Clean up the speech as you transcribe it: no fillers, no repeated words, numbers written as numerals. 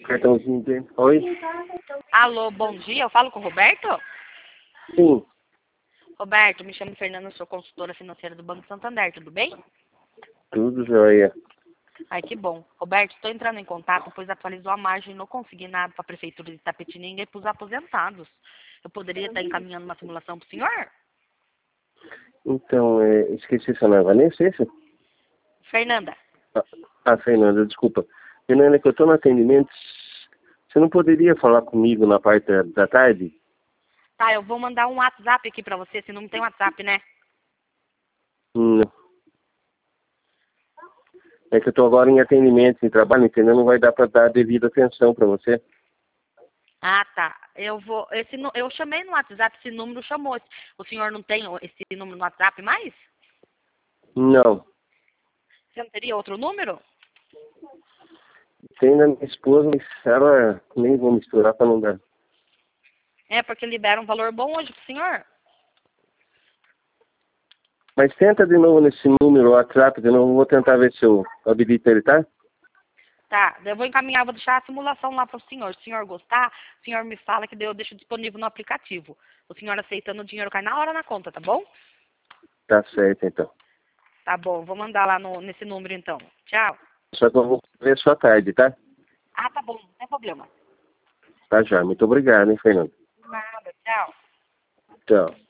cartãozinho dele. Oi? Alô, bom dia. Eu falo com o Roberto? Sim, Roberto, me chamo Fernanda, sou consultora financeira do Banco Santander, tudo bem? tudo jóia. Ai, que bom. Roberto, estou entrando em contato, pois atualizou a margem não consignado para a Prefeitura de Itapetininga e para os aposentados. Eu poderia estar encaminhando uma simulação para o senhor? Então, esqueci seu nome, Vanessa, é esse? Fernanda. Fernanda, desculpa. Fernanda, que eu estou no atendimento. Você não poderia falar comigo na parte da tarde? Tá, eu vou mandar um WhatsApp aqui para você, se não tem WhatsApp, né? Não. É que eu estou agora em atendimento, em trabalho, entendeu? Não vai dar para dar devida atenção para você. Ah, tá. Eu chamei no WhatsApp, esse número chamou. O senhor não tem esse número no WhatsApp mais? Não. Você não teria outro número? Tem da minha esposa, mas ela nem vou misturar para não dar. É, porque libera um valor bom hoje pro senhor. Mas tenta de novo nesse número, WhatsApp, de novo, vou tentar ver se eu habilito ele, tá? Tá, eu vou encaminhar, vou deixar a simulação lá para o senhor. Se o senhor gostar, o senhor me fala que daí eu deixo disponível no aplicativo. O senhor aceitando o dinheiro cai na hora na conta, tá bom? Tá certo, então. Tá bom, vou mandar lá nesse número então. Tchau. Só que eu vou ver só à tarde, tá? Ah, tá bom, não tem problema. Tá já. Muito obrigado, hein, Fernando. Nada, tchau. Tchau.